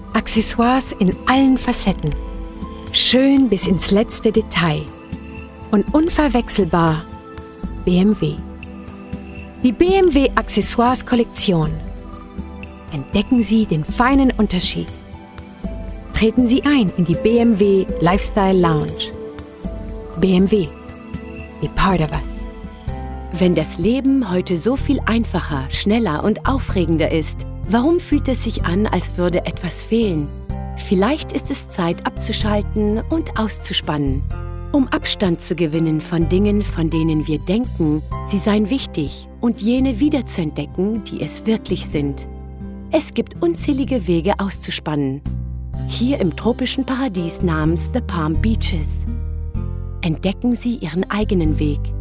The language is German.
Accessoires in allen Facetten. Schön bis ins letzte Detail. Und unverwechselbar BMW. Die BMW Accessoires Kollektion. Entdecken Sie den feinen Unterschied. Treten Sie ein in die BMW Lifestyle Lounge. BMW. Be part of us. Wenn das Leben heute so viel einfacher, schneller und aufregender ist, warum fühlt es sich an, als würde etwas fehlen? Vielleicht ist es Zeit abzuschalten und auszuspannen, um Abstand zu gewinnen von Dingen, von denen wir denken, sie seien wichtig, und jene wiederzuentdecken, die es wirklich sind. Es gibt unzählige Wege auszuspannen. Hier im tropischen Paradies namens The Palm Beaches. Entdecken Sie Ihren eigenen Weg.